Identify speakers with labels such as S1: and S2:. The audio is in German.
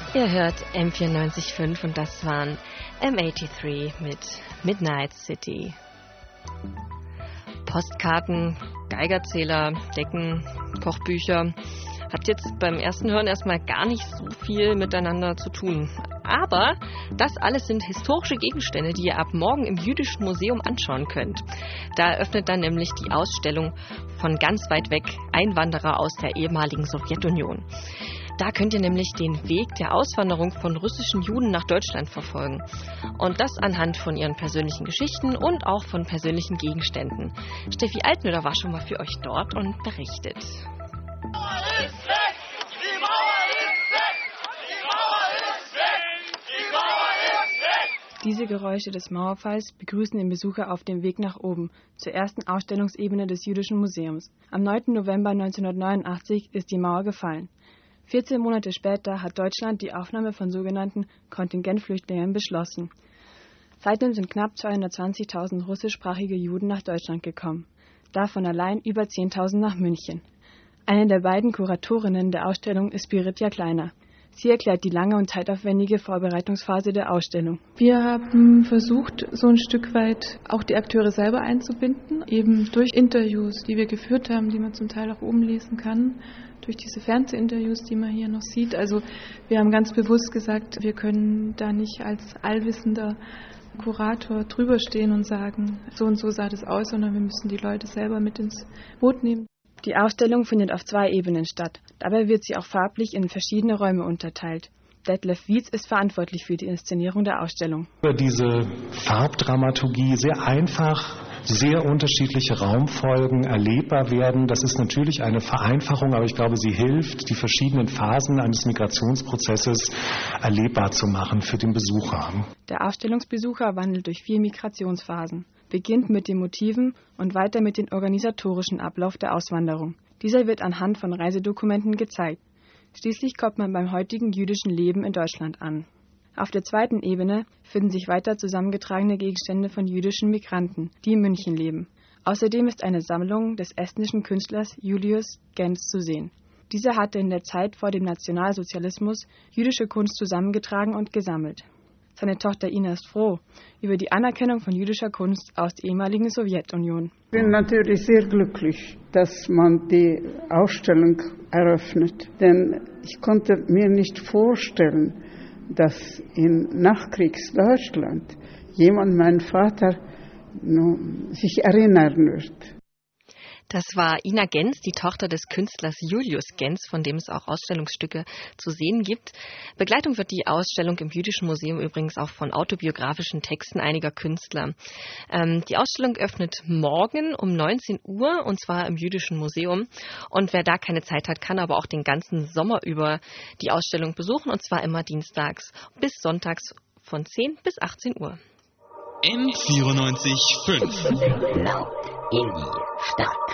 S1: Ihr hört M94.5 und das waren M83 mit Midnight City. Postkarten, Geigerzähler, Decken, Kochbücher hat jetzt beim ersten Hören erstmal gar nicht so viel miteinander zu tun. Aber das alles sind historische Gegenstände, die ihr ab morgen im Jüdischen Museum anschauen könnt. Da eröffnet dann nämlich die Ausstellung von ganz weit weg Einwanderer aus der ehemaligen Sowjetunion. Da könnt ihr nämlich den Weg der Auswanderung von russischen Juden nach Deutschland verfolgen. Und das anhand von ihren persönlichen Geschichten und auch von persönlichen Gegenständen. Steffi Altmüller war schon mal für euch dort und berichtet.
S2: Die Mauer ist weg! Die Mauer ist weg! Die Mauer ist weg! Die Mauer ist weg!
S3: Diese Geräusche des Mauerfalls begrüßen den Besucher auf dem Weg nach oben, zur ersten Ausstellungsebene des Jüdischen Museums. Am 9. November 1989 ist die Mauer gefallen. 14 Monate später hat Deutschland die Aufnahme von sogenannten Kontingentflüchtlingen beschlossen. Seitdem sind knapp 220.000 russischsprachige Juden nach Deutschland gekommen. Davon allein über 10.000 nach München. Eine der beiden Kuratorinnen der Ausstellung ist Birgit Kleiner. Sie erklärt die lange und zeitaufwendige Vorbereitungsphase der Ausstellung.
S4: Wir haben versucht, so ein Stück weit auch die Akteure selber einzubinden, eben durch Interviews, die wir geführt haben, die man zum Teil auch oben lesen kann, durch diese Fernsehinterviews, die man hier noch sieht. Also wir haben ganz bewusst gesagt, wir können da nicht als allwissender Kurator drüber stehen und sagen, so und so sah das aus, sondern wir müssen die Leute selber mit ins Boot nehmen.
S3: Die Ausstellung findet auf 2 Ebenen statt. Dabei wird sie auch farblich in verschiedene Räume unterteilt. Detlef Wietz ist verantwortlich für die Inszenierung der Ausstellung.
S5: Über diese Farbdramaturgie sehr einfach, sehr unterschiedliche Raumfolgen erlebbar werden. Das ist natürlich eine Vereinfachung, aber ich glaube, sie hilft, die verschiedenen Phasen eines Migrationsprozesses erlebbar zu machen für den Besucher.
S3: Der Ausstellungsbesucher wandelt durch 4 Migrationsphasen, beginnt mit den Motiven und weiter mit dem organisatorischen Ablauf der Auswanderung. Dieser wird anhand von Reisedokumenten gezeigt. Schließlich kommt man beim heutigen jüdischen Leben in Deutschland an. Auf der 2. Ebene finden sich weiter zusammengetragene Gegenstände von jüdischen Migranten, die in München leben. Außerdem ist eine Sammlung des estnischen Künstlers Julius Genz zu sehen. Dieser hatte in der Zeit vor dem Nationalsozialismus jüdische Kunst zusammengetragen und gesammelt. Seine Tochter Ina ist froh über die Anerkennung von jüdischer Kunst aus der ehemaligen Sowjetunion.
S6: Ich bin natürlich sehr glücklich, dass man die Ausstellung eröffnet, denn ich konnte mir nicht vorstellen, dass in Nachkriegsdeutschland jemand, mein Vater, sich erinnern wird.
S1: Das war Ina Genz, die Tochter des Künstlers Julius Genz, von dem es auch Ausstellungsstücke zu sehen gibt. Begleitung wird die Ausstellung im Jüdischen Museum übrigens auch von autobiografischen Texten einiger Künstler. Die Ausstellung öffnet morgen um 19 Uhr und zwar im Jüdischen Museum. Und wer da keine Zeit hat, kann aber auch den ganzen Sommer über die Ausstellung besuchen und zwar immer dienstags bis sonntags von 10 bis 18 Uhr.
S2: M94.5
S7: Laut in die Stadt.